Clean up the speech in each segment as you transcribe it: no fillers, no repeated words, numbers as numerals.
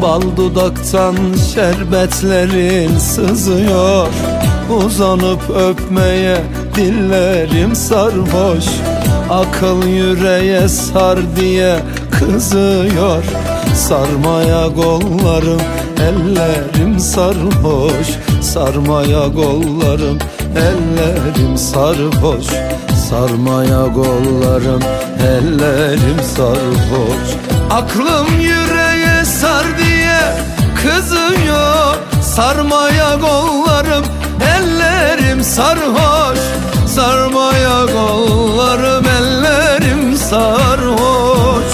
Bal dudaktan şerbetlerin sızıyor, uzanıp öpmeye dillerim sarhoş. Akıl yüreğe sar diye kızıyor, sarmaya kollarım ellerim sarhoş. Sarmaya kollarım ellerim sarhoş. Sarmaya kollarım ellerim sarhoş. Aklım yüreğe sar diye kızıyor, sarmaya kollarım ellerim sarhoş. Sarmaya kollarım ellerim sarhoş.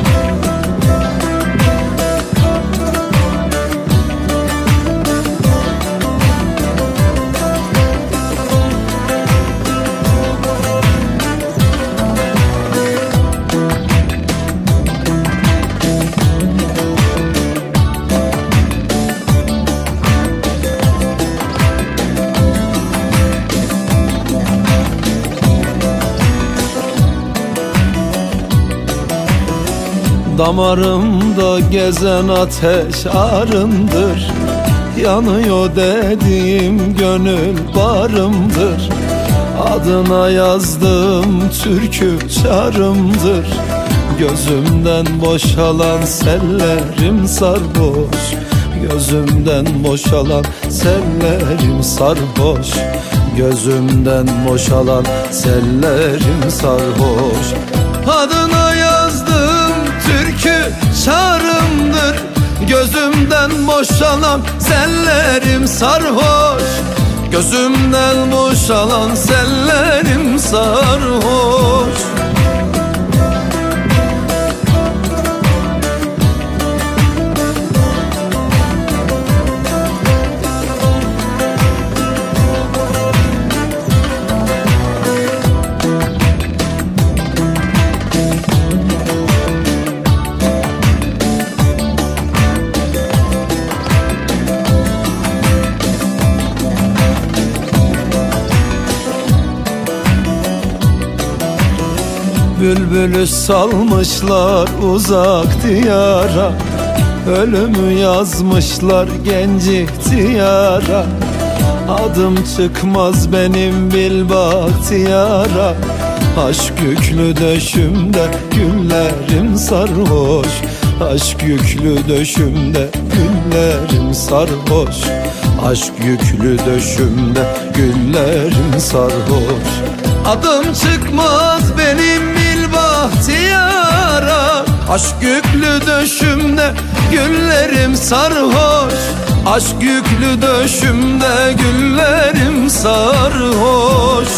Damarımda gezen ateş arındır, yanıyor dediğim gönül barımdır. Adına yazdığım türkü çarımdır, gözümden boşalan sellerim sarhoş. Gözümden boşalan sellerim sarhoş. Gözümden boşalan sellerim sarhoş. Adına yazdığım türkü çağrımdır, gözümden boşalan sellerim sarhoş. Gözümden boşalan sellerim sarhoş. Bülbülü salmışlar uzak diyara, ölümü yazmışlar genç ihtiyara. Adım çıkmaz benim bil bahtiyara, aşk yüklü döşümde güllerim sarhoş. Aşk yüklü döşümde güllerim sarhoş. Aşk yüklü döşümde güllerim sarhoş. Adım çıkmaz benim bil bahtiyara, aşk yüklü döşümde güllerim sarhoş. Aşk yüklü döşümde güllerim sarhoş.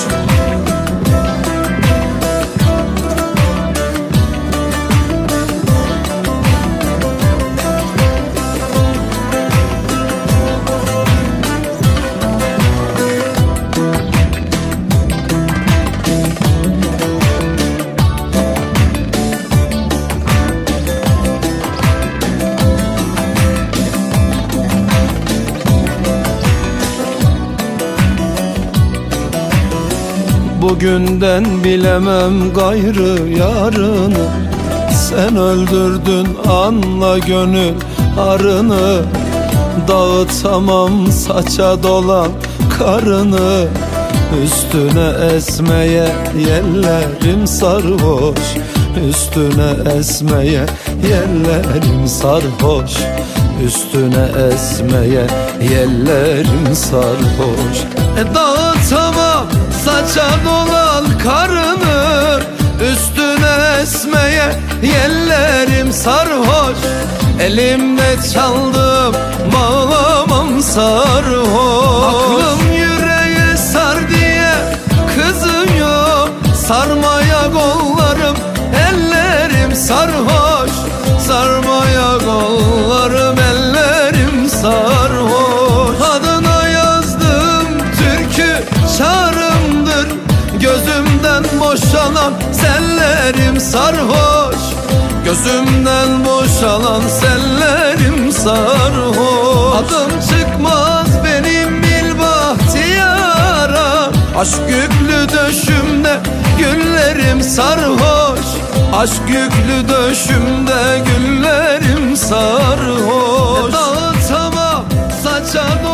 Bugünden bilemem gayrı yarını, sen öldürdün anla gönül arını. Dağıtamam saça dolan karını, üstüne esmeye yerlerim sarhoş. Üstüne esmeye yerlerim sarhoş. Üstüne esmeye yerlerim sarhoş. Dağıtamam saça dolan karını, üstüne esmeye yerlerim sarhoş. Elimde çaldım bağlamam sarhoş. Aklım yüreğe sar diye kızıyor, sarmaya kollarım ellerim sarhoş. Sarmaya kollarım ellerim sarhoş. Adına yazdığım türkü çağrımdır, gözümden boşalan sellerim sarhoş. Gözümden boşalan sellerim sarhoş. Adım çıkmaz benim bil bahtiyara, aşk yüklü döşümde güllerim sarhoş. Aşk yüklü döşümde güllerim sarhoş. parça